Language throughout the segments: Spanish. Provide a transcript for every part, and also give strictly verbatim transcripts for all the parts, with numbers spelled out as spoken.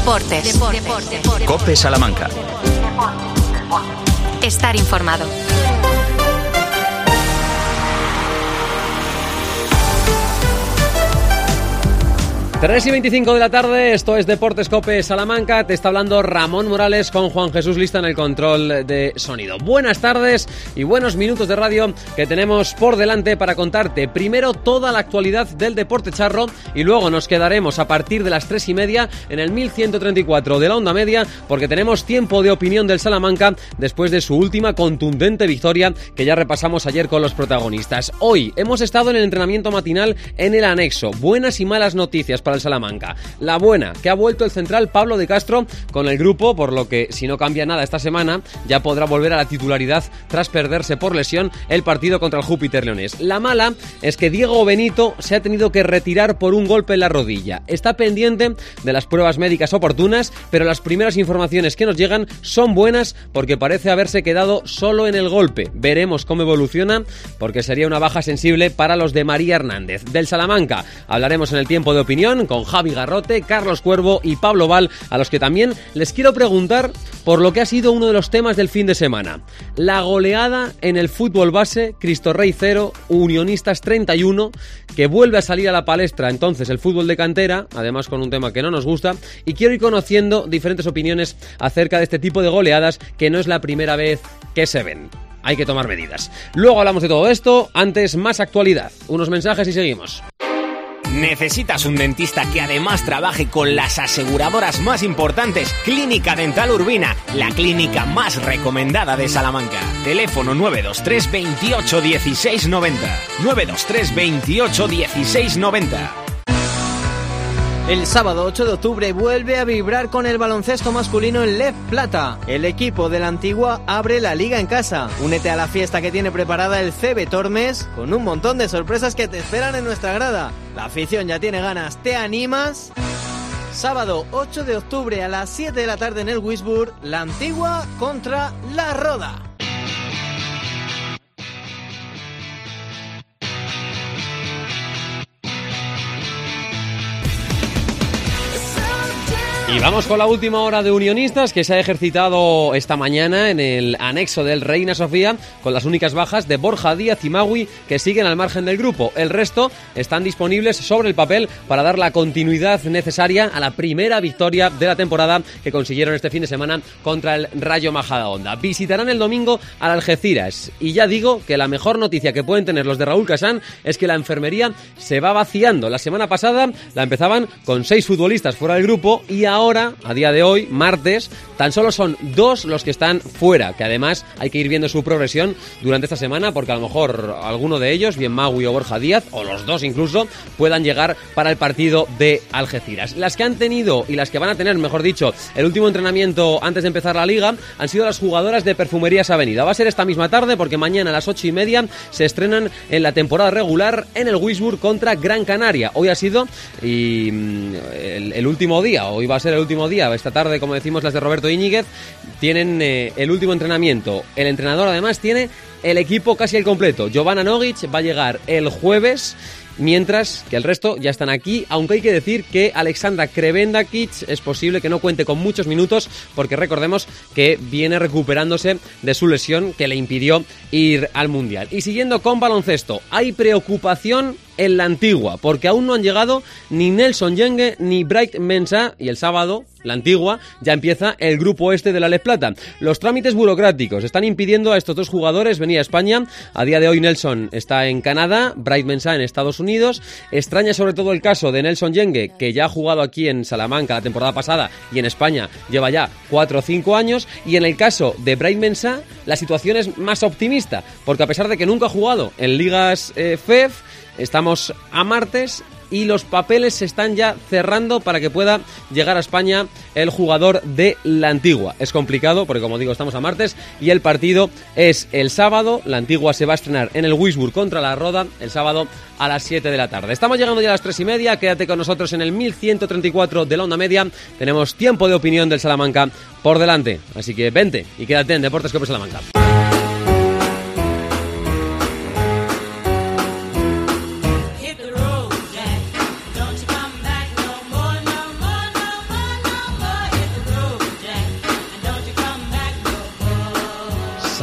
Deportes. Deportes. Deportes. Deportes. COPE Salamanca. Estar informado. tres y veinticinco de la tarde, esto es Deportes COPE Salamanca, te está hablando Ramón Morales con Juan Jesús Lista en el control de sonido. Buenas tardes y buenos minutos de radio que tenemos por delante para contarte primero toda la actualidad del deporte charro y luego nos quedaremos a partir de las tres y media en el mil ciento treinta y cuatro de la onda media porque tenemos tiempo de opinión del Salamanca después de su última contundente victoria que ya repasamos ayer con los protagonistas. Hoy hemos estado en el entrenamiento matinal en el anexo. Buenas y malas noticias para el Salamanca. La buena, que ha vuelto el central Pablo de Castro con el grupo, por lo que si no cambia nada esta semana, ya podrá volver a la titularidad tras perderse por lesión el partido contra el Júpiter Leonés. La mala es que Diego Benito se ha tenido que retirar por un golpe en la rodilla. Está pendiente de las pruebas médicas oportunas, pero las primeras informaciones que nos llegan son buenas porque parece haberse quedado solo en el golpe. Veremos cómo evoluciona porque sería una baja sensible para los de María Hernández. Del Salamanca hablaremos en el tiempo de opinión con Javi Garrote, Carlos Cuervo y Pablo Val, a los que también les quiero preguntar por lo que ha sido uno de los temas del fin de semana. La goleada en el fútbol base, Cristo Rey cero, Unionistas treinta y uno, que vuelve a salir a la palestra entonces el fútbol de cantera, además con un tema que no nos gusta, y quiero ir conociendo diferentes opiniones acerca de este tipo de goleadas que no es la primera vez que se ven. Hay que tomar medidas. Luego hablamos de todo esto, antes más actualidad. Unos mensajes y seguimos. ¿Necesitas un dentista que además trabaje con las aseguradoras más importantes? Clínica Dental Urbina, la clínica más recomendada de Salamanca. Teléfono nueve dos tres veintiocho dieciséis noventa. nueve dos tres veintiocho dieciséis noventa. El sábado ocho de octubre vuelve a vibrar con el baloncesto masculino en Lef Plata. El equipo de la Antigua abre la liga en casa. Únete a la fiesta que tiene preparada el C B Tormes con un montón de sorpresas que te esperan en nuestra grada. La afición ya tiene ganas. ¿Te animas? Sábado ocho de octubre a las siete de la tarde en el Wisburg, la Antigua contra la Roda. Y vamos con la última hora de Unionistas que se ha ejercitado esta mañana en el anexo del Reina Sofía con las únicas bajas de Borja Díaz y Magui que siguen al margen del grupo. El resto están disponibles sobre el papel para dar la continuidad necesaria a la primera victoria de la temporada que consiguieron este fin de semana contra el Rayo Majadahonda. Visitarán el domingo al Algeciras y ya digo que la mejor noticia que pueden tener los de Raúl Casán es que la enfermería se va vaciando. La semana pasada la empezaban con seis futbolistas fuera del grupo y ahora Ahora, a día de hoy, martes, tan solo son dos los que están fuera, que además hay que ir viendo su progresión durante esta semana porque a lo mejor alguno de ellos, bien Magui o Borja Díaz, o los dos incluso, puedan llegar para el partido de Algeciras. Las que han tenido y las que van a tener, mejor dicho, el último entrenamiento antes de empezar la liga han sido las jugadoras de Perfumerías Avenida. Va a ser esta misma tarde porque mañana a las ocho y media se estrenan en la temporada regular en el Wisburg contra Gran Canaria. Hoy ha sido y el, el último día, hoy va a ser el último día. Esta tarde, como decimos, las de Roberto Íñiguez tienen eh, el último entrenamiento. El entrenador además tiene el equipo casi al completo. Jovana Nogic va a llegar el jueves, mientras que el resto ya están aquí, aunque hay que decir que Alexandra Krevendakic es posible que no cuente con muchos minutos porque recordemos que viene recuperándose de su lesión que le impidió ir al Mundial. Y siguiendo con baloncesto, hay preocupación en la Antigua, porque aún no han llegado ni Nelson Yengue ni Bright Mensah, y el sábado, la Antigua, ya empieza el grupo este de la Lef Plata. Los trámites burocráticos están impidiendo a estos dos jugadores venir a España. A día de hoy Nelson está en Canadá, Bright Mensah en Estados Unidos. Extraña sobre todo el caso de Nelson Yengue, que ya ha jugado aquí en Salamanca la temporada pasada y en España lleva ya cuatro o cinco años, y en el caso de Bright Mensah la situación es más optimista, porque a pesar de que nunca ha jugado en ligas eh, F E F, estamos a martes y los papeles se están ya cerrando para que pueda llegar a España el jugador de la Antigua. Es complicado porque, como digo, estamos a martes y el partido es el sábado. La Antigua se va a estrenar en el Wisburg contra la Roda el sábado a las siete de la tarde. Estamos llegando ya a las tres y media. Quédate con nosotros en el mil ciento treinta y cuatro de la onda media. Tenemos tiempo de opinión del Salamanca por delante. Así que vente y quédate en Deportes COPE Salamanca.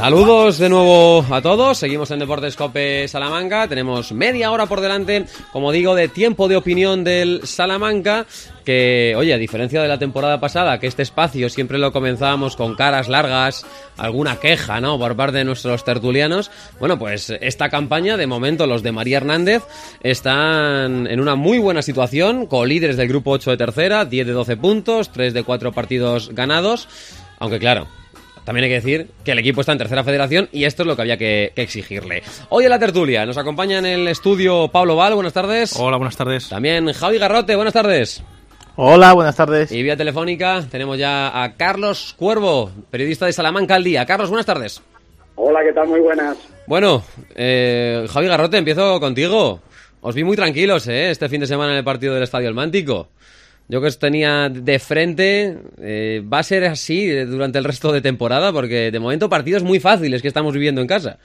Saludos de nuevo a todos, seguimos en Deportes Cope Salamanca, tenemos media hora por delante, como digo, de tiempo de opinión del Salamanca, que, oye, a diferencia de la temporada pasada, que este espacio siempre lo comenzábamos con caras largas, alguna queja, ¿no?, por parte de nuestros tertulianos, bueno, pues esta campaña, de momento, los de María Hernández están en una muy buena situación, colíderes del grupo ocho de tercera, diez de doce puntos, tres de cuatro partidos ganados, aunque claro, también hay que decir que el equipo está en tercera federación y esto es lo que había que, que exigirle. Hoy en la tertulia nos acompaña en el estudio Pablo Val, buenas tardes. Hola, buenas tardes. También Javi Garrote, buenas tardes. Hola, buenas tardes. Y vía telefónica tenemos ya a Carlos Cuervo, periodista de Salamanca al Día. Carlos, buenas tardes. Hola, ¿qué tal? Muy buenas. Bueno, eh, Javi Garrote, empiezo contigo. Os vi muy tranquilos, ¿eh?, este fin de semana en el partido del Estadio El Mántico. Yo que os tenía de frente, eh, ¿va a ser así durante el resto de temporada? Porque de momento partidos muy fáciles que estamos viviendo en casa.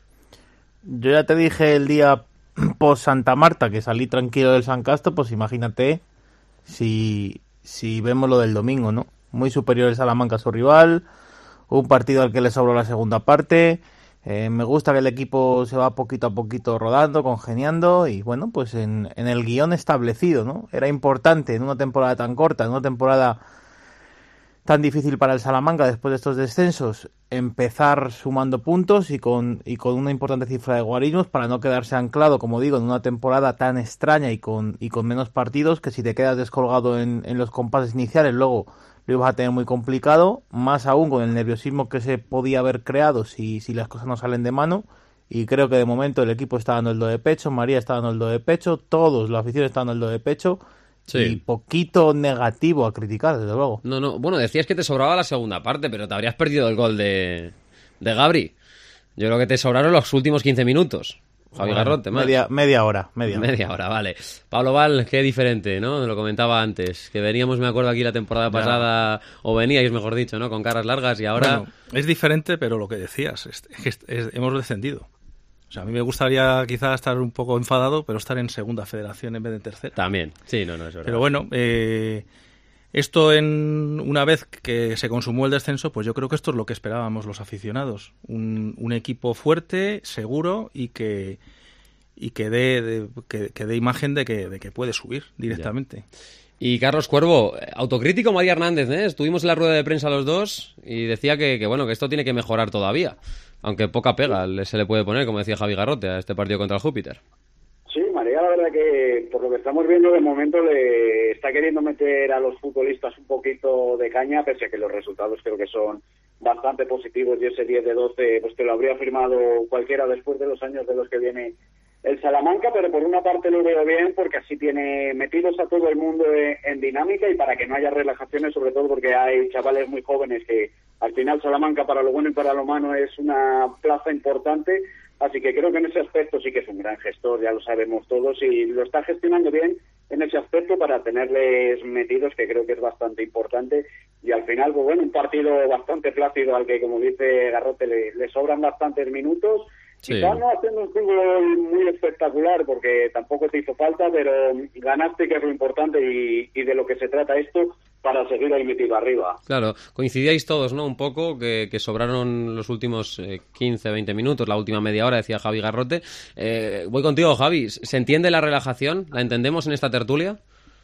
Yo ya te dije el día post Santa Marta que salí tranquilo del San Casto, pues imagínate si, si vemos lo del domingo, ¿no? Muy superior el Salamanca a su rival, un partido al que le sobró la segunda parte. Eh, me gusta que el equipo se va poquito a poquito rodando, congeniando y bueno, pues en, en el guión establecido, ¿no? Era importante en una temporada tan corta, en una temporada tan difícil para el Salamanca después de estos descensos, empezar sumando puntos y con, y con una importante cifra de guarinos para no quedarse anclado, como digo, en una temporada tan extraña y con, y con menos partidos que si te quedas descolgado en, en los compases iniciales luego lo ibas a tener muy complicado, más aún con el nerviosismo que se podía haber creado si, si las cosas no salen de mano. Y creo que de momento el equipo está dando el do de pecho, María está dando el do de pecho, todos, la afición está dando el do de pecho. Sí. Y poquito negativo a criticar, desde luego. No, no, bueno, decías que te sobraba la segunda parte, pero te habrías perdido el gol de, de Gabri. Yo creo que te sobraron los últimos quince minutos. Javi bueno, Garrote, media, media hora, media hora. Media hora, vale. Pablo Val, qué diferente, ¿no? Lo comentaba antes, que veníamos, me acuerdo, aquí la temporada pasada, ya. o veníais, mejor dicho, ¿no? Con caras largas y ahora... Bueno, es diferente, pero lo que decías, es, es, es, hemos descendido. O sea, a mí me gustaría quizá estar un poco enfadado, pero estar en segunda federación en vez de tercera. También, sí, no, no, es verdad. Pero bueno, eh, esto en una vez que se consumó el descenso, pues yo creo que esto es lo que esperábamos los aficionados. Un, un equipo fuerte, seguro y que y que dé de, que, que dé imagen de que, de que puede subir directamente. Ya. Y Carlos Cuervo, autocrítico María Hernández, ¿eh? Estuvimos en la rueda de prensa los dos y decía que, que bueno, que esto tiene que mejorar todavía. Aunque poca pega se le puede poner, como decía Javi Garrote, a este partido contra el Júpiter. Sí, María, la verdad que por lo que estamos viendo de momento le está queriendo meter a los futbolistas un poquito de caña, pese a que los resultados creo que son bastante positivos y ese diez de doce pues te lo habría firmado cualquiera después de los años de los que viene el Salamanca, pero por una parte lo veo bien porque así tiene metidos a todo el mundo en dinámica y para que no haya relajaciones, sobre todo porque hay chavales muy jóvenes que al final Salamanca para lo bueno y para lo malo es una plaza importante, así que creo que en ese aspecto sí que es un gran gestor, ya lo sabemos todos y lo está gestionando bien en ese aspecto para tenerles metidos, que creo que es bastante importante y al final, pues bueno, un partido bastante plácido al que, como dice Garrote, le, le sobran bastantes minutos. Sí. Quizás no haciendo un fútbol muy espectacular porque tampoco te hizo falta, pero ganaste, que es lo importante y, y de lo que se trata esto para seguir ahí metido arriba. Claro, coincidíais todos, ¿no? Un poco que, que sobraron los últimos eh, quince, veinte minutos, la última media hora, decía Javi Garrote. Eh, voy contigo, Javi. ¿Se entiende la relajación? ¿La entendemos en esta tertulia?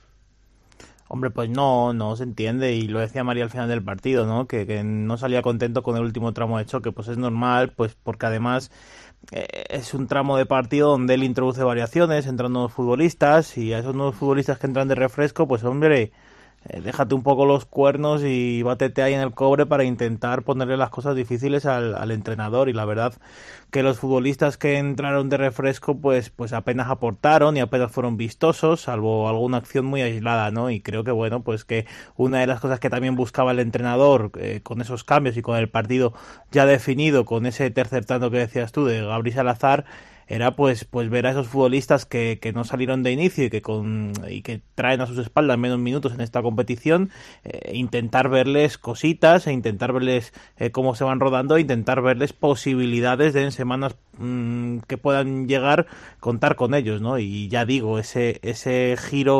Hombre, pues no, no se entiende y lo decía María al final del partido, ¿no? Que, que no salía contento con el último tramo de choque, pues es normal, pues porque además eh, es un tramo de partido donde él introduce variaciones, entran nuevos futbolistas y a esos nuevos futbolistas que entran de refresco, pues hombre, eh, déjate un poco los cuernos y bátete ahí en el cobre para intentar ponerle las cosas difíciles al, al entrenador y la verdad que los futbolistas que entraron de refresco pues pues apenas aportaron y apenas fueron vistosos, salvo alguna acción muy aislada, ¿no? Y creo que bueno, pues que una de las cosas que también buscaba el entrenador eh, con esos cambios y con el partido ya definido, con ese tercer tanto que decías tú de Gabriel Salazar, era pues pues ver a esos futbolistas que, que no salieron de inicio y que con y que traen a sus espaldas menos minutos en esta competición, eh, intentar verles cositas e intentar verles eh, cómo se van rodando e intentar verles posibilidades de en semanas mmm, que puedan llegar contar con ellos, ¿no? Y ya digo, ese ese giro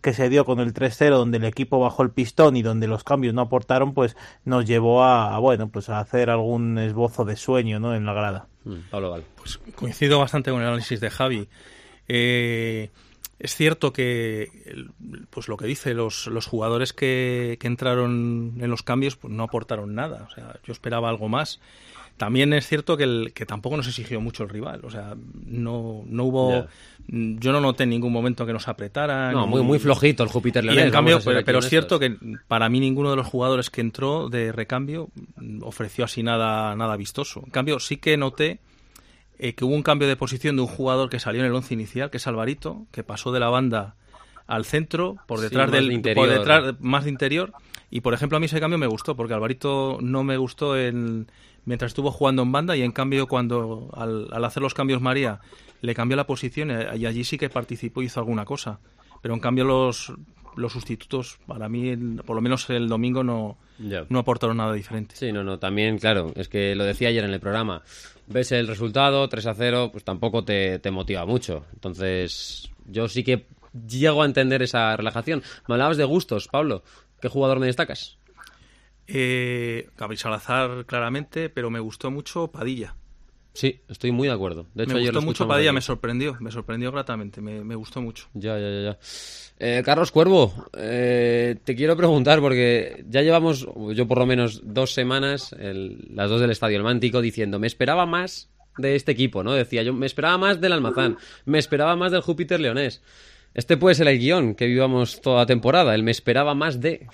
que se dio con el tres cero, donde el equipo bajó el pistón y donde los cambios no aportaron, pues nos llevó a, a bueno, pues a hacer algún esbozo de sueño, ¿no?, en la grada. Mm, Pablo Val. Pues coincido bastante con el análisis de Javi. Eh, es cierto que, pues lo que dice, los, los jugadores que, que entraron en los cambios pues no aportaron nada. O sea, yo esperaba algo más. También es cierto que, el, que tampoco nos exigió mucho el rival. O sea, no, no hubo... Yeah. Yo no noté en ningún momento que nos apretaran. No, muy, muy flojito el Júpiter Leonés. Y en cambio, pero, pero es cierto que para mí ninguno de los jugadores que entró de recambio ofreció así nada, nada vistoso. En cambio, sí que noté eh, que hubo un cambio de posición de un jugador que salió en el once inicial, que es Alvarito, que pasó de la banda al centro, por detrás sí, del de interior. por detrás más de interior. Y, por ejemplo, a mí ese cambio me gustó, porque Alvarito no me gustó en... mientras estuvo jugando en banda, y en cambio cuando al, al hacer los cambios María le cambió la posición y allí sí que participó y hizo alguna cosa, pero en cambio los los sustitutos para mí, por lo menos el domingo, no, yeah. no aportaron nada diferente. Sí, no, no, también, claro, es que lo decía ayer en el programa, ves el resultado, tres a cero, pues tampoco te, te motiva mucho, entonces yo sí que llego a entender esa relajación. Me hablabas de gustos, Pablo, ¿qué jugador me destacas? Eh, Gabriel Salazar, claramente, pero me gustó mucho Padilla. Sí, estoy muy de acuerdo. De hecho, me ayer gustó lo mucho Padilla, aquí. me sorprendió, me sorprendió gratamente, me, me gustó mucho. Ya, ya, ya. ya. Eh, Carlos Cuervo, eh, te quiero preguntar, porque ya llevamos, yo por lo menos dos semanas, el, las dos del Estadio El Mántico, diciendo, me esperaba más de este equipo, ¿no? Decía yo, me esperaba más del Almazán, me esperaba más del Júpiter Leonés. Este puede ser el guión que vivamos toda la temporada, el me esperaba más de...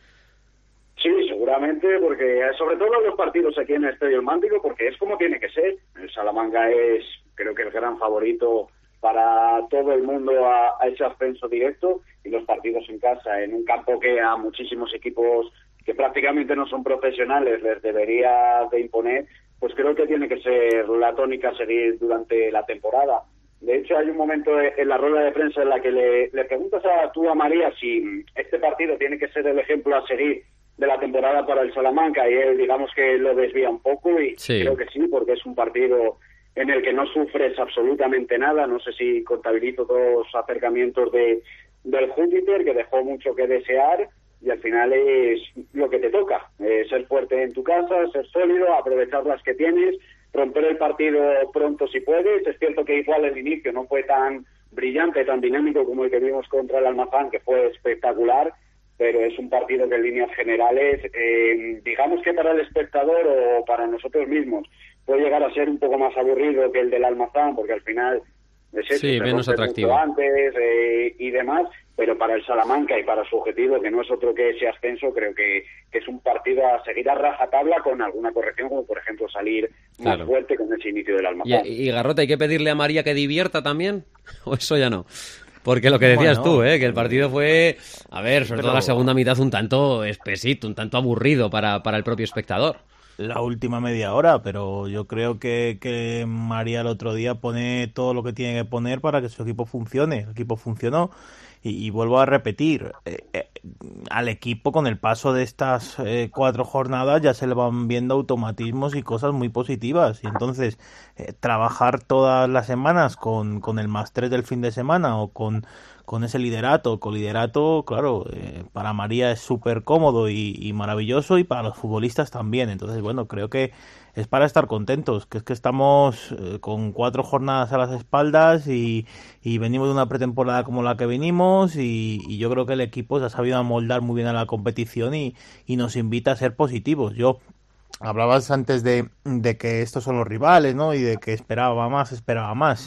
Sí, seguramente, porque sobre todo los partidos aquí en el Estadio El Mántico, porque es como tiene que ser. El Salamanca es, creo que, el gran favorito para todo el mundo a, a ese ascenso directo, y los partidos en casa, en un campo que a muchísimos equipos que prácticamente no son profesionales les debería de imponer, pues creo que tiene que ser la tónica a seguir durante la temporada. De hecho, hay un momento en la rueda de prensa en la que le, le preguntas a tú a María si este partido tiene que ser el ejemplo a seguir de la temporada para el Salamanca, y él, digamos que lo desvía un poco, y sí. creo que sí, porque es un partido en el que no sufres absolutamente nada. No sé si contabilizo todos los acercamientos de del Júpiter, que dejó mucho que desear, y al final es lo que te toca, eh, ser fuerte en tu casa, ser sólido, aprovechar las que tienes, romper el partido pronto si puedes. Es cierto que igual el inicio no fue tan brillante, tan dinámico como el que vimos contra el Almazán, que fue espectacular, pero es un partido que en líneas generales, eh, digamos que para el espectador o para nosotros mismos, puede llegar a ser un poco más aburrido que el del Almazán, porque al final es eso, sí, menos atractivo antes eh, y demás, pero para el Salamanca y para su objetivo, que no es otro que ese ascenso, creo que, que es un partido a seguir a rajatabla, con alguna corrección, como por ejemplo salir más claro. fuerte con ese inicio del Almazán. Y, y Garrota, ¿hay que pedirle a María que divierta también? ¿O eso ya no? Porque lo que decías bueno, tú, ¿eh? Que el partido fue, a ver, sobre pero... todo la segunda mitad, un tanto espesito, un tanto aburrido para, para el propio espectador. La última media hora, pero yo creo que, que María el otro día pone todo lo que tiene que poner para que su equipo funcione. El equipo funcionó. Y, y vuelvo a repetir, eh, eh, al equipo con el paso de estas eh, cuatro jornadas ya se le van viendo automatismos y cosas muy positivas. Y entonces, eh, trabajar todas las semanas con, con el más tres del fin de semana o con, con ese liderato, coliderato, claro, eh, para María es súper cómodo y, y maravilloso, y para los futbolistas también. Entonces, bueno, creo que es para estar contentos, que es que estamos eh, con cuatro jornadas a las espaldas y, y venimos de una pretemporada como la que venimos, y, y yo creo que el equipo se ha sabido amoldar muy bien a la competición y, y nos invita a ser positivos. Yo hablabas antes de, de que estos son los rivales, ¿no? Y de que esperaba más, esperaba más.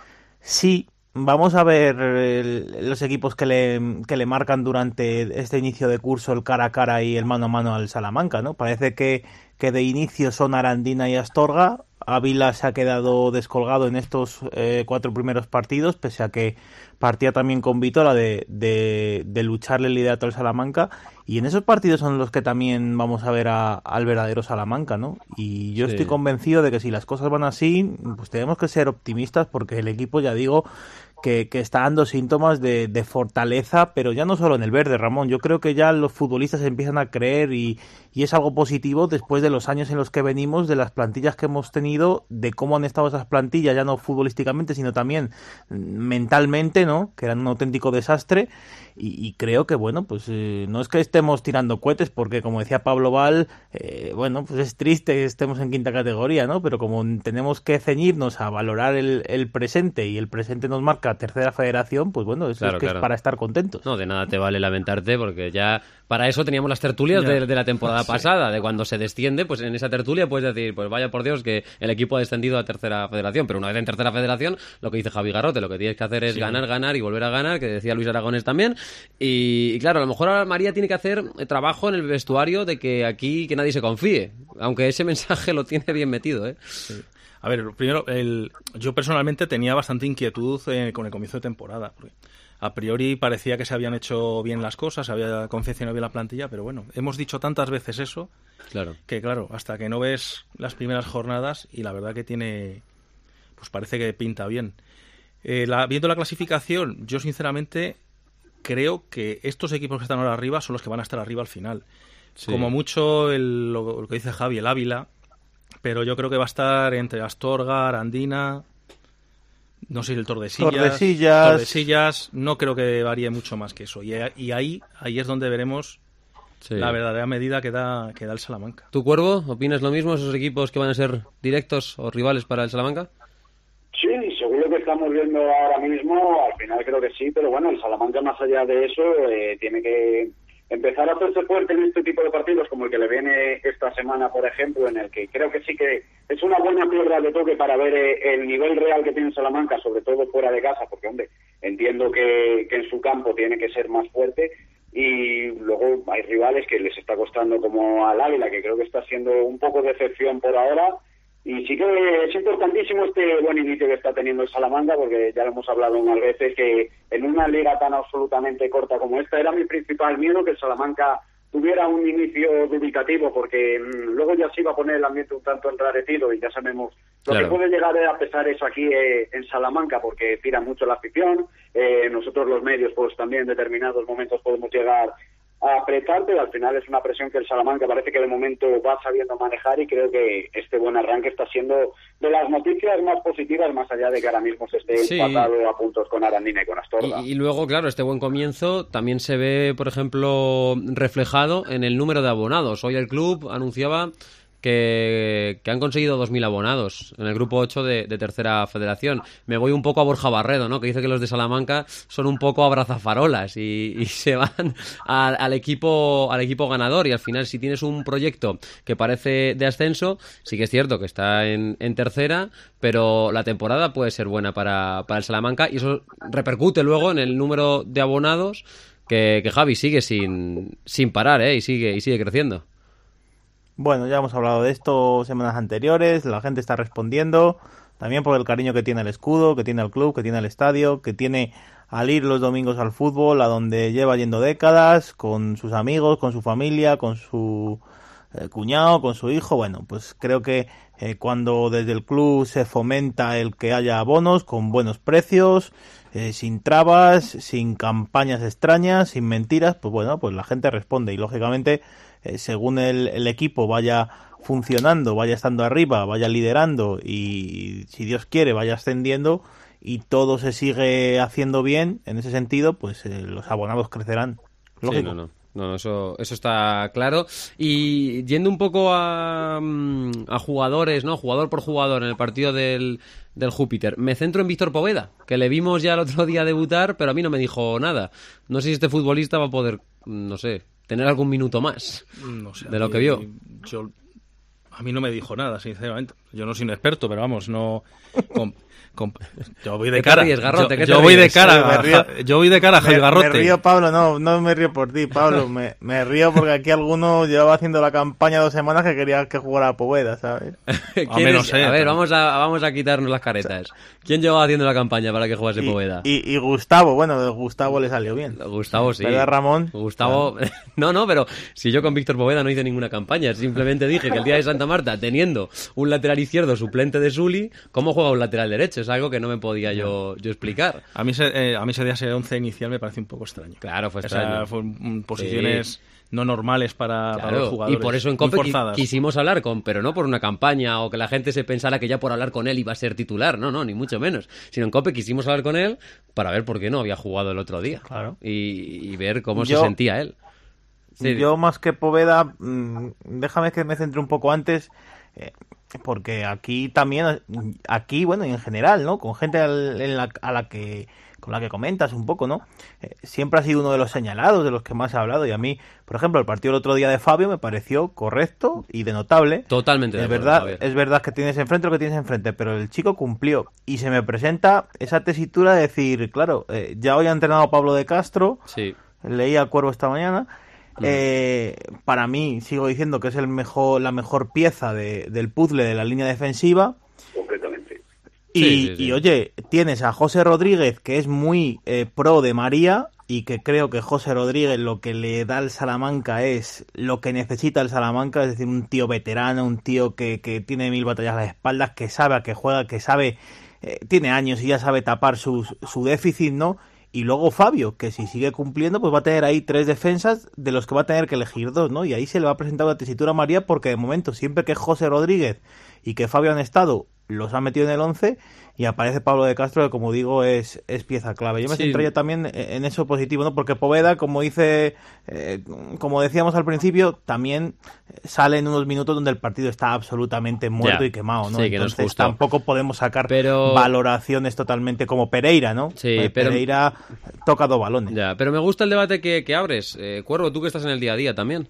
Sí, vamos a ver el, los equipos que le, que le marcan durante este inicio de curso el cara a cara y el mano a mano al Salamanca, ¿no? Parece que, que de inicio son Arandina y Astorga. Ávila se ha quedado descolgado en estos eh, cuatro primeros partidos, pese a que partía también con Vítola de, de, de lucharle el liderato al Salamanca, y en esos partidos son los que también vamos a ver a, al verdadero Salamanca, ¿no? Y yo sí. estoy convencido de que si las cosas van así, pues tenemos que ser optimistas, porque el equipo, ya digo, que, que está dando síntomas de, de fortaleza, pero ya no solo en el verde, Ramón. Yo creo que ya los futbolistas empiezan a creer y, y es algo positivo después de los años en los que venimos, de las plantillas que hemos tenido, de cómo han estado esas plantillas, ya no futbolísticamente, sino también mentalmente, ¿no? Que eran un auténtico desastre. Y, y creo que, bueno, pues eh, no es que estemos tirando cohetes, porque como decía Pablo Val, eh, bueno, pues es triste que estemos en quinta categoría, ¿no? Pero como tenemos que ceñirnos a valorar el, el presente y el presente nos marca tercera federación, pues bueno, eso claro, es que claro. es para estar contentos. No, de nada te vale lamentarte, porque ya para eso teníamos las tertulias de, de la temporada sí. pasada, de cuando se desciende, pues en esa tertulia puedes decir, pues vaya por Dios que el equipo ha descendido a tercera federación, pero una vez en tercera federación, lo que dice Javi Garrote, lo que tienes que hacer es sí. ganar, ganar y volver a ganar, que decía Luis Aragonés también, y, y claro, a lo mejor ahora María tiene que hacer trabajo en el vestuario de que aquí que nadie se confíe, aunque ese mensaje lo tiene bien metido, ¿eh? Sí. A ver, primero, el, yo personalmente tenía bastante inquietud eh, con el comienzo de temporada, porque a priori parecía que se habían hecho bien las cosas, se había confeccionado bien la plantilla, pero bueno, hemos dicho tantas veces eso, claro. que claro, hasta que no ves las primeras jornadas, y la verdad que tiene, pues parece que pinta bien. Eh, la, viendo la clasificación, yo sinceramente creo que estos equipos que están ahora arriba son los que van a estar arriba al final. Sí. Como mucho el, lo, lo que dice Javi, el Ávila, pero yo creo que va a estar entre Astorga, Arandina, no sé si el Tordesillas, Tordesillas. Tordesillas, no creo que varíe mucho más que eso. Y, y ahí ahí es donde veremos sí. la verdadera medida que da, que da el Salamanca. ¿Tu Cuervo, opinas lo mismo, esos equipos que van a ser directos o rivales para el Salamanca? Sí, según lo que estamos viendo ahora mismo, al final creo que sí, pero bueno, el Salamanca más allá de eso eh, tiene que empezar a hacerse fuerte en este tipo de partidos como el que le viene esta semana, por ejemplo, en el que creo que sí que es una buena piedra de toque para ver eh, el nivel real que tiene Salamanca, sobre todo fuera de casa, porque, hombre, entiendo que, que en su campo tiene que ser más fuerte, y luego hay rivales que les está costando, como al Ávila, que creo que está siendo un poco de excepción por ahora. Y sí que es importantísimo este buen inicio que está teniendo el Salamanca, porque ya lo hemos hablado unas veces, que en una liga tan absolutamente corta como esta era mi principal miedo, que el Salamanca tuviera un inicio dubitativo, porque mmm, luego ya se iba a poner el ambiente un tanto enrarecido, y ya sabemos lo claro. que puede llegar a pesar eso aquí eh, en Salamanca, porque tira mucho la afición, eh, nosotros los medios pues también en determinados momentos podemos llegar a apretar, pero al final es una presión que el Salamanca parece que de momento va sabiendo manejar, y creo que este buen arranque está siendo de las noticias más positivas, más allá de que ahora mismo se esté sí. empatado a puntos con Arandina y con Astorga. Y, y luego, claro, este buen comienzo también se ve, por ejemplo, reflejado en el número de abonados. Hoy el club anunciaba que, que han conseguido dos mil abonados en el grupo ocho de, de Tercera Federación. Me voy un poco a Borja Barredo, ¿no? Que dice que los de Salamanca son un poco abrazafarolas y, y se van al, al equipo al equipo ganador, y al final si tienes un proyecto que parece de ascenso, sí que es cierto que está en, en tercera, pero la temporada puede ser buena para, para el Salamanca, y eso repercute luego en el número de abonados que, que Javi sigue sin, sin parar, ¿eh? Y sigue, y sigue creciendo. Bueno, ya hemos hablado de esto semanas anteriores, la gente está respondiendo, también por el cariño que tiene el escudo, que tiene el club, que tiene el estadio, que tiene al ir los domingos al fútbol, a donde lleva yendo décadas, con sus amigos, con su familia, con su eh, cuñado, con su hijo. Bueno, pues creo que eh, cuando desde el club se fomenta el que haya abonos con buenos precios, eh, sin trabas, sin campañas extrañas, sin mentiras, pues bueno, pues la gente responde, y lógicamente Eh, según el, el equipo vaya funcionando, vaya estando arriba, vaya liderando, y si Dios quiere vaya ascendiendo, y todo se sigue haciendo bien en ese sentido, pues eh, los abonados crecerán. Lógico. Sí, no, no. No, eso, eso está claro. Y yendo un poco a, a jugadores, ¿no? Jugador por jugador en el partido del, del Júpiter, me centro en Víctor Poveda, que le vimos ya el otro día debutar, pero a mí no me dijo nada. No sé si este futbolista va a poder, no sé, tener algún minuto más no sé, de lo mí, que vio. Yo, a mí no me dijo nada, sinceramente. Yo no soy un experto, pero vamos, no... Con, con, yo voy de cara. Ríes, Garrote, yo, yo voy de cara. Me río, yo voy de cara, Javi Garrote. Me río, Pablo, no, no me río por ti, Pablo. Me, me río porque aquí alguno llevaba haciendo la campaña dos semanas que quería que jugara Poveda, ¿sabes? A, menos sé, a ver, vamos a, vamos a quitarnos las caretas. ¿Quién llevaba haciendo la campaña para que jugase y, Poveda? Y, y Gustavo, bueno, Gustavo le salió bien. Gustavo sí. ¿Verdad, Ramón? Gustavo, claro. No, no, pero si yo con Víctor Poveda no hice ninguna campaña, simplemente dije que el día de Santa Marta, teniendo un lateral izquierdo suplente de Sully, ¿cómo juega un lateral derecho? Es algo que no me podía yo, yo explicar. A mí, se, eh, a mí ese día ese once inicial me parece un poco extraño. Claro, fue extraño. O sea, fueron posiciones sí. no normales para, claro. para los jugadores. Y por eso en Cope qui- quisimos hablar con, pero no por una campaña o que la gente se pensara que ya por hablar con él iba a ser titular, no, no, ni mucho menos. Sino en Cope quisimos hablar con él para ver por qué no había jugado el otro día. Claro. Y, y ver cómo yo, se sentía él. Sí. Yo más que Poveda, mmm, déjame que me centre un poco antes, eh, porque aquí también, aquí, bueno, y en general, ¿no? Con gente al, en la, a la que, con la que comentas un poco, ¿no? Eh, siempre ha sido uno de los señalados, de los que más ha hablado, y a mí, por ejemplo, el partido el otro día de Fabio me pareció correcto y de notable. Totalmente de es acuerdo, verdad, Javier. Es verdad que tienes enfrente lo que tienes enfrente, pero el chico cumplió, y se me presenta esa tesitura de decir, claro, eh, ya hoy ha entrenado Pablo de Castro, sí. leí al Cuervo esta mañana. Eh, para mí, sigo diciendo que es el mejor, la mejor pieza de, del puzzle de la línea defensiva. Completamente. Y, sí, sí, sí. y oye, tienes a José Rodríguez, que es muy eh, pro de María, y que creo que José Rodríguez lo que le da al Salamanca es lo que necesita el Salamanca, es decir, un tío veterano, un tío que, que tiene mil batallas a las espaldas, que sabe a qué juega, que sabe, eh, tiene años y ya sabe tapar su, su déficit, ¿no? Y luego Fabio, que si sigue cumpliendo, pues va a tener ahí tres defensas de los que va a tener que elegir dos, ¿no? Y ahí se le va a presentar una tesitura a María porque de momento, siempre que José Rodríguez y que Fabio han estado, los han metido en el once y aparece Pablo de Castro, que como digo, es, es pieza clave. Yo me sí. centraría también en eso positivo, ¿no? Porque Poveda, como dice, eh, como decíamos al principio, también sale en unos minutos donde el partido está absolutamente muerto ya. y quemado, ¿no? Sí, Entonces tampoco podemos sacar pero... valoraciones totalmente como Pereira, ¿no? Sí, pues pero... Pereira toca dos balones. Ya, pero me gusta el debate que, que abres. Eh, Cuervo, tú que estás en el día a día también.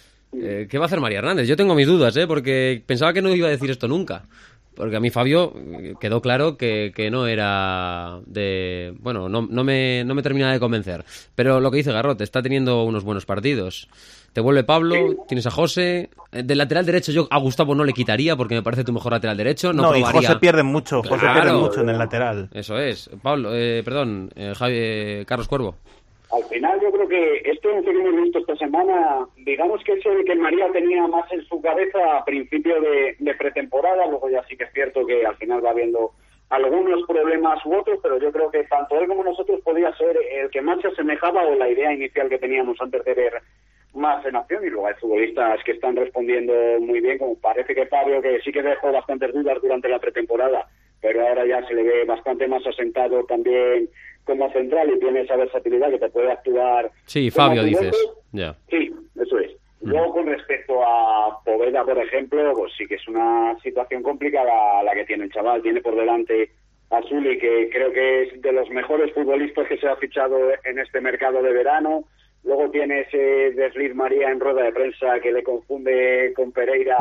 Eh, ¿Qué va a hacer María Hernández? Yo tengo mis dudas, ¿eh? Porque pensaba que no iba a decir esto nunca. Porque a mí Fabio quedó claro que, que no era de... Bueno, no, no, me, no me termina de convencer. Pero lo que dice Garrot, está teniendo unos buenos partidos. Te vuelve Pablo, tienes a José. Del lateral derecho yo a Gustavo no le quitaría porque me parece tu mejor lateral derecho. No, no y probaría... José pierde mucho, José claro. pierde mucho en el lateral. Eso es. Pablo, eh, perdón, eh, Javi, eh, Carlos Cuervo. Al final yo creo que esto que hemos visto esta semana, digamos que eso de que María tenía más en su cabeza a principio de, de pretemporada, luego ya sí que es cierto que al final va habiendo algunos problemas u otros, pero yo creo que tanto él como nosotros podía ser el que más se asemejaba o la idea inicial que teníamos antes de ver más en acción, y luego hay futbolistas que están respondiendo muy bien, como parece que Fabio, que sí que dejó bastantes dudas durante la pretemporada, pero ahora ya se le ve bastante más asentado también como central y tiene esa versatilidad que te puede actuar. Sí, Fabio dices. Ya. Sí, eso es. Mm. Luego con respecto a Poveda, por ejemplo, pues sí que es una situación complicada la que tiene el chaval. Tiene por delante a Sully, que creo que es de los mejores futbolistas que se ha fichado en este mercado de verano. Luego tiene ese desliz María en rueda de prensa que le confunde con Pereira,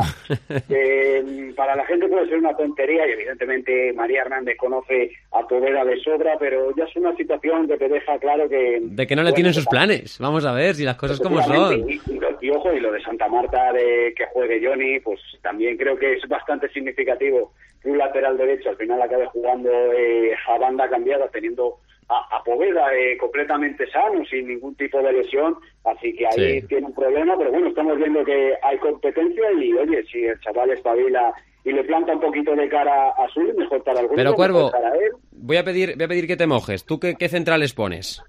que para la gente puede ser una tontería y evidentemente María Hernández conoce a Poveda de sobra, pero ya es una situación que te deja claro que... De que no le tienen sus planes, vamos a ver si las cosas como son. Y, y, y ojo, y lo de Santa Marta de que juegue Johnny, pues también creo que es bastante significativo que un lateral derecho al final acabe jugando eh, a banda cambiada, teniendo... A, a Poveda eh, completamente sano, sin ningún tipo de lesión, así que ahí sí. tiene un problema, pero bueno, estamos viendo que hay competencia y oye, si el chaval espabila y le planta un poquito de cara a Sully, mejor para el grupo. Pero Cuervo, para él. voy a pedir voy a pedir que te mojes. ¿Tú qué, qué centrales pones?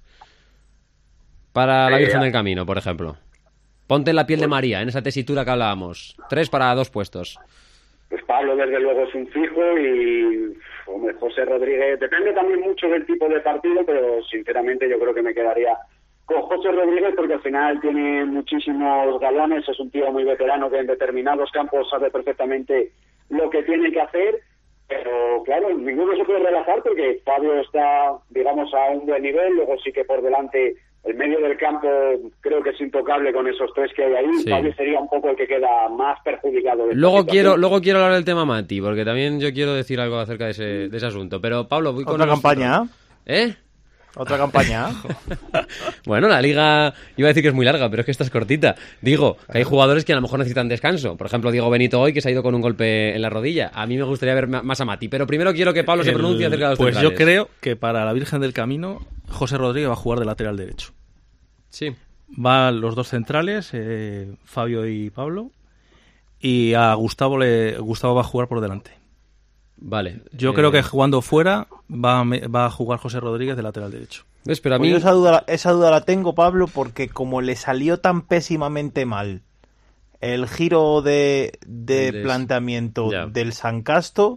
Para la Virgen eh, del Camino, por ejemplo. Ponte en la piel pues, de María, en esa tesitura que hablábamos. Tres para dos puestos. Pues Pablo desde luego es un fijo y hombre, José Rodríguez, depende también mucho del tipo de partido, pero sinceramente yo creo que me quedaría con José Rodríguez porque al final tiene muchísimos galones, es un tío muy veterano que en determinados campos sabe perfectamente lo que tiene que hacer, pero claro, ninguno se puede relajar porque Fabio está, digamos, a un buen nivel, luego sí que por delante el medio del campo creo que es intocable con esos tres que hay ahí. Sí. Fabio sería un poco el que queda más perjudicado. De luego quiero luego quiero hablar del tema Mati, porque también yo quiero decir algo acerca de ese, de ese asunto. Pero Pablo, voy con otra nuestro... campaña. ¿Eh? Otra campaña. Bueno, la liga iba a decir que es muy larga, pero es que esta es cortita. Digo, que hay jugadores que a lo mejor necesitan descanso. Por ejemplo, Diego Benito hoy, que se ha ido con un golpe en la rodilla. A mí me gustaría ver más a Mati. Pero primero quiero que Pablo el... se pronuncie acerca de los Pues centrales. Yo creo que para la Virgen del Camino, José Rodríguez va a jugar de lateral derecho. Sí. Van los dos centrales, eh, Fabio y Pablo. y a Gustavo le Gustavo va a jugar por delante. Vale. Yo eh... creo que jugando fuera va a, va a jugar José Rodríguez de lateral derecho. ¿Ves? Pero a mí... Pues yo esa duda, esa duda la tengo, Pablo, porque como le salió tan pésimamente mal el giro de, de Des... planteamiento ya. del San Casto,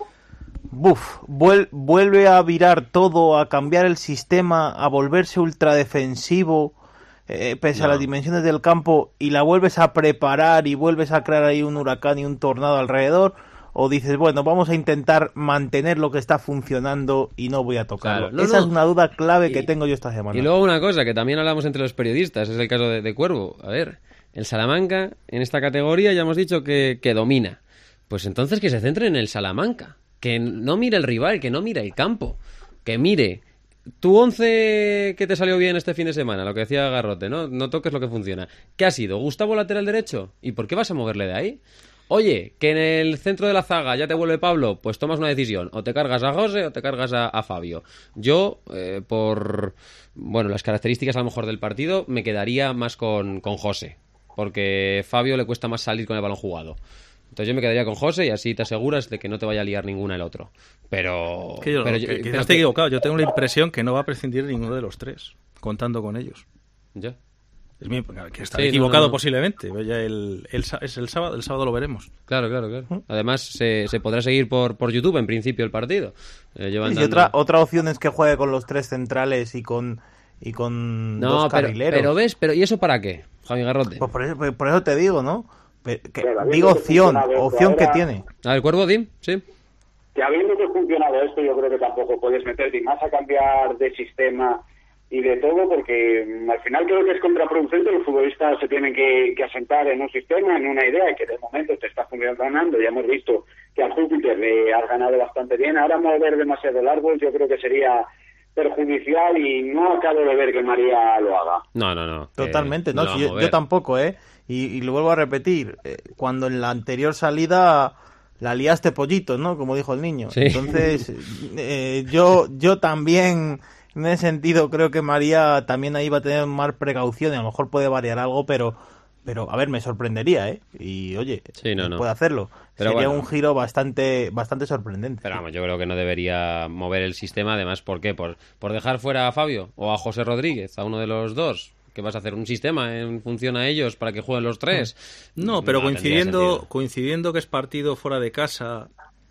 buf, vuel, vuelve a virar todo, a cambiar el sistema, a volverse ultradefensivo, eh, pese no. a las dimensiones del campo, y la vuelves a preparar y vuelves a crear ahí un huracán y un tornado alrededor. O dices, bueno, vamos a intentar mantener lo que está funcionando y no voy a tocarlo. Claro, no, Esa no. es una duda clave Y, que tengo yo esta semana. Y luego una cosa que también hablamos entre los periodistas, es el caso de, de Cuervo. A ver, el Salamanca en esta categoría ya hemos dicho que, que domina. Pues entonces que se centre en el Salamanca. Que no mire el rival, que no mire el campo. Que mire tu once que te salió bien este fin de semana, lo que decía Garrote, ¿no? No toques lo que funciona. ¿Qué ha sido? ¿Gustavo lateral derecho? ¿Y por qué vas a moverle de ahí? Oye, que en el centro de la zaga ya te vuelve Pablo, pues tomas una decisión. O te cargas a José o te cargas a, a Fabio. Yo, eh, por bueno las características a lo mejor del partido, me quedaría más con, con José. Porque Fabio le cuesta más salir con el balón jugado. Entonces yo me quedaría con José y así te aseguras de que no te vaya a liar ninguna el otro. Pero... Que yo, pero que, yo, que pero quizás que... te he equivocado. Yo tengo la impresión que no va a prescindir ninguno de los tres, contando con ellos. Ya. Es mi, que estaré Sí, equivocado no, no. posiblemente. Ya el, el, es el sábado, el sábado lo veremos. Claro, claro, claro. Además, se, se podrá seguir por, por YouTube en principio el partido. Eh, llevan Y dando... otra, otra opción es que juegue con los tres centrales y con, y con No, dos pero, carrileros. pero ves, pero ¿y eso para qué, Javi Garrote? Pues por, eso, por eso te digo, ¿no? Que, Pero digo habiendo opción, funcionado opción que ahora- tiene. A ver, Cuervo, Dim, sí. Que habiendo que funcionado esto, yo creo que tampoco puedes meterte y más a cambiar de sistema y de todo, porque mm, al final creo que es contraproducente. Los futbolistas se tienen que, que asentar en un sistema, en una idea que de momento te está funcionando. Ya hemos visto que al Júpiter le has ganado bastante bien. Ahora mover demasiado largo yo creo que sería perjudicial y no acabo de ver que María lo haga. No, no, no. Totalmente, eh, no, lo va si a yo, mover. yo tampoco, ¿eh? Y, y lo vuelvo a repetir, eh, cuando en la anterior salida la liaste pollito, ¿no? Como dijo el niño. Sí. Entonces, eh, yo, yo también, en ese sentido, creo que María también ahí va a tener más precaución y a lo mejor puede variar algo, pero, pero a ver, me sorprendería, ¿eh? Y oye, Sí, no, no. puede hacerlo. Pero Sería bueno. un giro bastante, bastante sorprendente. Pero vamos, yo creo que no debería mover el sistema. Además, ¿por qué? ¿Por, por dejar fuera a Fabio o a José Rodríguez, a uno de los dos? ¿Que vas a hacer un sistema en función a ellos para que jueguen los tres? No, pero No tendría coincidiendo sentido. coincidiendo que es partido fuera de casa,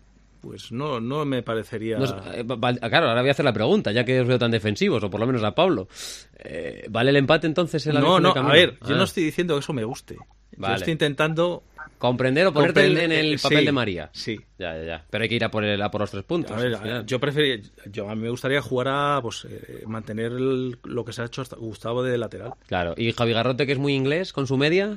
pues no no me parecería... No sé, eh, va- claro, ahora voy a hacer la pregunta, ya que os veo tan defensivos, o por lo menos a Pablo. Eh, ¿Vale el empate entonces en la No, Virgen no, del Camino? a ver, yo Ah, no estoy diciendo que eso me guste. Vale. Yo estoy intentando... Comprender o ponerte en, comprender- en el sí, papel de María. Sí. Ya, ya, ya. Pero hay que ir a por, el- a por los tres puntos. A ver, al final. yo prefería, yo a mí me gustaría jugar a pues eh, mantener el- lo que se ha hecho hasta Gustavo de lateral. Claro. ¿Y Javi Garrote, que es muy inglés, con su media?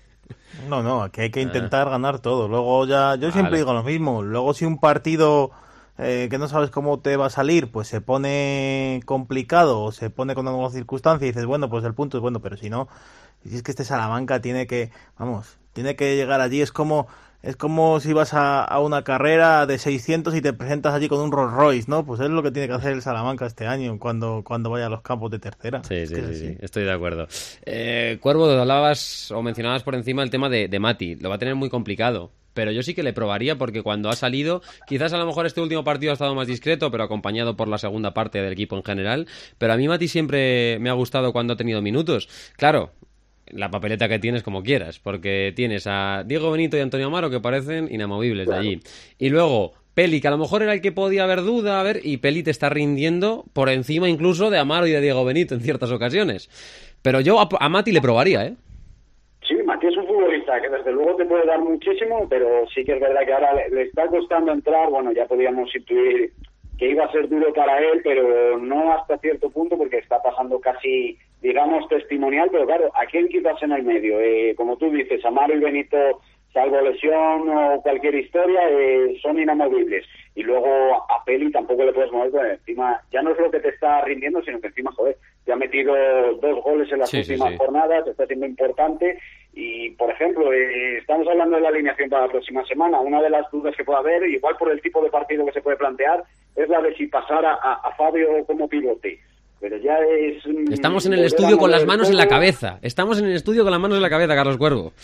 No, no, que hay que intentar ganar todo. Luego ya, yo siempre Vale. digo lo mismo. Luego si un partido eh, que no sabes cómo te va a salir, pues se pone complicado o se pone con alguna circunstancia y dices, bueno, pues el punto es bueno, pero si no, si es que este Salamanca tiene que, vamos, tiene que llegar allí. Es como, es como si vas a, a una carrera de seiscientos y te presentas allí con un Rolls Royce, ¿no? Pues es lo que tiene que hacer el Salamanca este año cuando, cuando vaya a los campos de tercera. Sí, Es sí, que es sí, así. sí, estoy de acuerdo. Eh, Cuervo, hablabas o mencionabas por encima el tema de, de Mati. Lo va a tener muy complicado. Pero yo sí que le probaría porque cuando ha salido, quizás a lo mejor este último partido ha estado más discreto, pero acompañado por la segunda parte del equipo en general. Pero a mí Mati siempre me ha gustado cuando ha tenido minutos. Claro, la papeleta que tienes como quieras, porque tienes a Diego Benito y Antonio Amaro que parecen inamovibles de allí. Y luego Peli, que a lo mejor era el que podía haber duda, a ver, y Peli te está rindiendo por encima incluso de Amaro y de Diego Benito en ciertas ocasiones. Pero yo a, a Mati le probaría, ¿eh? Sí, Mati es un futbolista que desde luego te puede dar muchísimo, pero sí que es verdad que ahora le, le está costando entrar. Bueno, ya podíamos intuir que iba a ser duro para él, pero no hasta cierto punto porque está pasando casi, digamos, testimonial. Pero claro, ¿a quién quitas en el medio? Eh, como tú dices, Amaro y Benito, salvo lesión o cualquier historia, eh, son inamovibles. Y luego a Peli tampoco le puedes mover, porque encima ya no es lo que te está rindiendo, sino que encima, joder, te ha metido dos goles en las Sí, sí, últimas sí. jornadas, está siendo importante. Y, por ejemplo, eh, estamos hablando de la alineación para la próxima semana. Una de las dudas que puede haber, igual por el tipo de partido que se puede plantear, es la de si pasar a, a, a Fabio como pivote. Pero ya es... Estamos en el volver a estudio con las mover manos en la todo. cabeza. Estamos en el estudio con las manos en la cabeza, Carlos Cuervo.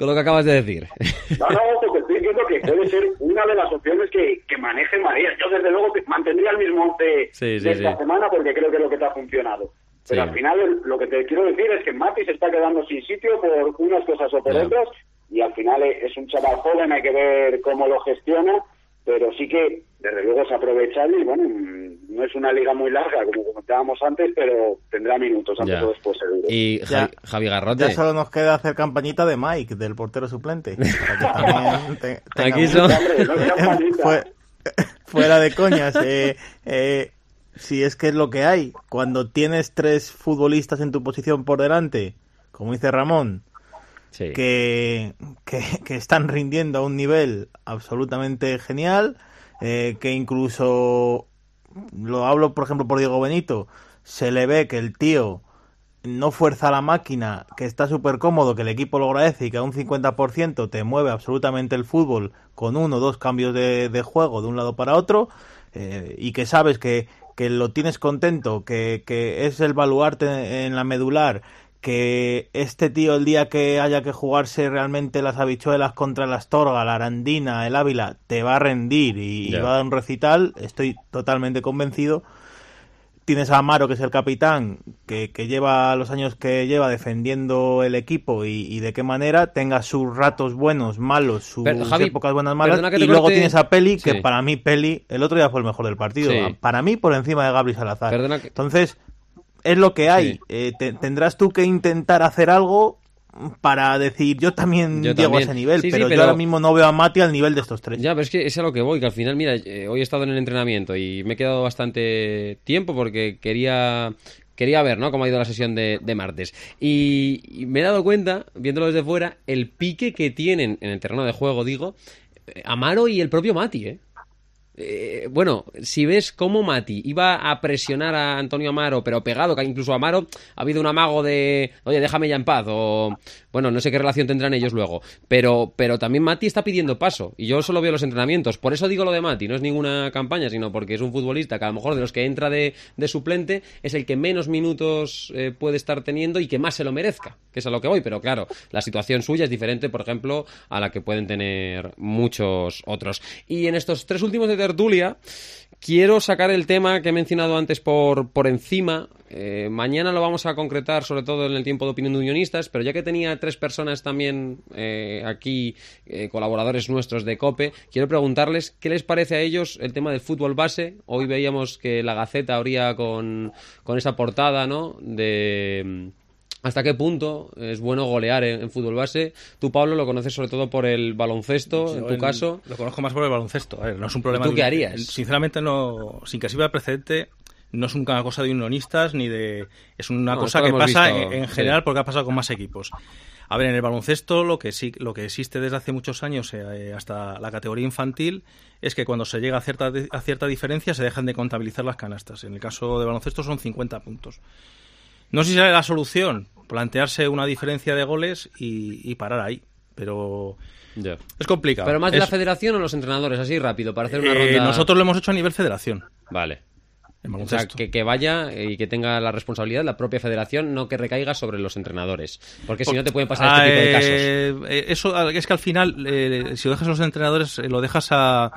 con lo que acabas de decir. No, no, porque estoy diciendo que puede ser una de las opciones que, que maneje María. Yo, desde luego, mantendría el mismo once sí, sí, de esta sí. semana porque creo que es lo que te ha funcionado. Pero Sí. al final, lo que te quiero decir es que Mati se está quedando sin sitio por unas cosas o por Ya. otras, y al final es un chaval joven, hay que ver cómo lo gestiona, pero sí que, desde luego, es aprovechable y, bueno, no es una liga muy larga, como comentábamos antes, pero tendrá minutos antes Ya. o después, seguro. Y Ya. Javi, Javi Garrote. Ya solo nos queda hacer campañita de Mike, del portero suplente. Para que también te- tenga Aquí un- son- Hombre, no seas malita. Fue- fuera de coñas, eh, eh, si es que es lo que hay. Cuando tienes tres futbolistas en tu posición por delante, como dice Ramón, Sí. que, que, que están rindiendo a un nivel absolutamente genial, eh, que incluso, lo hablo por ejemplo por Diego Benito, se le ve que el tío no fuerza la máquina, que está súper cómodo, que el equipo lo agradece y que a un cincuenta por ciento te mueve absolutamente el fútbol con uno o dos cambios de, de juego de un lado para otro, eh, y que sabes que, que lo tienes contento, que, que es el baluarte en la medular, que este tío el día que haya que jugarse realmente las habichuelas contra la Astorga, la Arandina, el Ávila, te va a rendir y, y Ya. va a dar un recital, estoy totalmente convencido. Tienes a Amaro, que es el capitán, que, que lleva los años que lleva defendiendo el equipo y, y de qué manera, tenga sus ratos buenos, malos, sus Pero, Javi, épocas buenas, malas, perdona que te y luego corte. tienes a Peli, que Sí. para mí Peli, el otro día fue el mejor del partido, Sí. para mí por encima de Gabri Salazar. Perdona que- Entonces, es lo que hay. Sí. Eh, te- tendrás tú que intentar hacer algo para decir, yo también Yo llego también. a ese nivel, Sí, sí, pero, pero- yo ahora mismo no veo a Mati al nivel de estos tres. Ya, pero es que es a lo que voy, que al final, mira, eh, hoy he estado en el entrenamiento y me he quedado bastante tiempo porque quería quería ver, ¿no?, cómo ha ido la sesión de, de martes. Y, y me he dado cuenta, viéndolo desde fuera, el pique que tienen en el terreno de juego, digo, eh, Amaro y el propio Mati, ¿eh? Eh, bueno, si ves cómo Mati iba a presionar a Antonio Amaro, pero pegado, que incluso Amaro ha habido un amago de, oye, déjame ya en paz, o bueno, no sé qué relación tendrán ellos luego, pero, pero también Mati está pidiendo paso, y yo solo veo los entrenamientos, por eso digo lo de Mati, no es ninguna campaña, sino porque es un futbolista que a lo mejor de los que entra de, de suplente es el que menos minutos eh, puede estar teniendo y que más se lo merezca, que es a lo que voy, pero claro, la situación suya es diferente, por ejemplo, a la que pueden tener muchos otros. Y en estos tres últimos de tertulia, quiero sacar el tema que he mencionado antes por, por encima. Eh, mañana lo vamos a concretar, sobre todo en el tiempo de opinión de unionistas, pero ya que tenía tres personas también eh, aquí, eh, colaboradores nuestros de COPE, quiero preguntarles qué les parece a ellos el tema del fútbol base. Hoy veíamos que la Gaceta abría con, con esa portada, ¿no?, de... ¿Hasta qué punto es bueno golear en, en fútbol base? Tú, Pablo, lo conoces sobre todo por el baloncesto, Yo en tu el- caso. Lo conozco más por el baloncesto. A ver, no es un problema. ¿Y tú de qué un- harías? Sinceramente, no, sin que sirva de precedente, no es una cosa de unionistas ni de. Es una No, cosa esto lo que hemos pasa visto, en, en sí. general porque ha pasado con más equipos. A ver, en el baloncesto lo que sí, lo que existe desde hace muchos años eh, hasta la categoría infantil es que cuando se llega a cierta, a cierta diferencia se dejan de contabilizar las canastas. En el caso de baloncesto son cincuenta puntos. No sé si será la solución plantearse una diferencia de goles y, y parar ahí, pero Ya. es complicado. ¿Pero más de Es- la federación o los entrenadores? Así rápido, para hacer una eh, ronda... Nosotros lo hemos hecho a nivel federación, Vale. en O sea, baloncesto. que, que vaya y que tenga la responsabilidad la propia federación, no que recaiga sobre los entrenadores. Porque si no te pueden pasar este tipo de casos. Eh, eh, Eso es que al final, eh, si lo dejas a los entrenadores, eh, lo dejas a,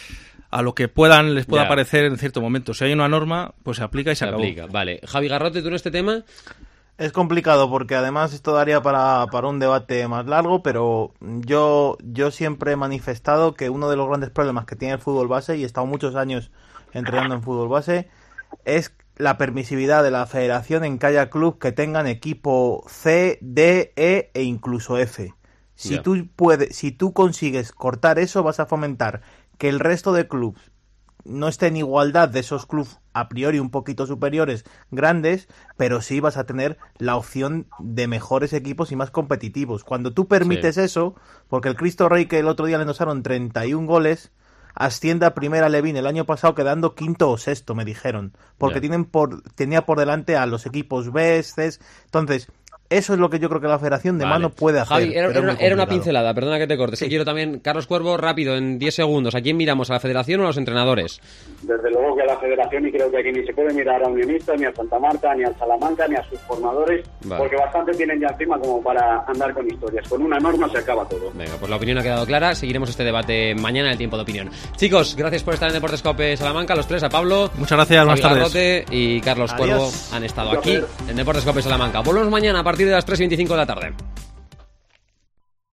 a lo que puedan les pueda Ya. parecer en cierto momento. Si hay una norma, pues se aplica y se, Se acabó. aplica. Vale. Javi Garrote, tú en este tema... Es complicado porque además esto daría para, para un debate más largo, pero yo, yo siempre he manifestado que uno de los grandes problemas que tiene el fútbol base, y he estado muchos años entrenando en fútbol base, es la permisividad de la federación en que haya club que tengan equipo C, D, E e incluso F. Si Ya. tú puedes, si tú consigues cortar eso, vas a fomentar que el resto de clubes no esté en igualdad de esos clubes a priori un poquito superiores, grandes, pero sí vas a tener la opción de mejores equipos y más competitivos. Cuando tú permites Sí. eso, porque el Cristo Rey, que el otro día le endosaron treinta y un goles, asciende a Primera Levín el año pasado quedando quinto o sexto, me dijeron, porque Ya. tienen por tenía por delante a los equipos B, C. Entonces, Eso es lo que yo creo que la Federación de Vale. Mano puede hacer. Javi, era, pero era, es muy era una complicado. pincelada, perdona que te corte. Sí. Sí. Quiero también, Carlos Cuervo, rápido, en diez segundos. ¿A quién miramos? ¿A la Federación o a los entrenadores? Desde luego que a la Federación, y creo que aquí ni se puede mirar a Unionistas, ni a Santa Marta, ni a Salamanca, ni a sus formadores, Vale. porque bastante tienen ya encima como para andar con historias. Con una norma se acaba todo. Venga, pues la opinión ha quedado clara. Seguiremos este debate mañana en el Tiempo de Opinión. Chicos, gracias por estar en Deportes Cope Salamanca. Los tres, a Pablo, Muchas gracias, buenas Javi tardes. Garrote y Carlos Adiós. Cuervo han estado aquí en Deportes Cope Salamanca. Volvemos mañana a partir de las tres y veinticinco de la tarde.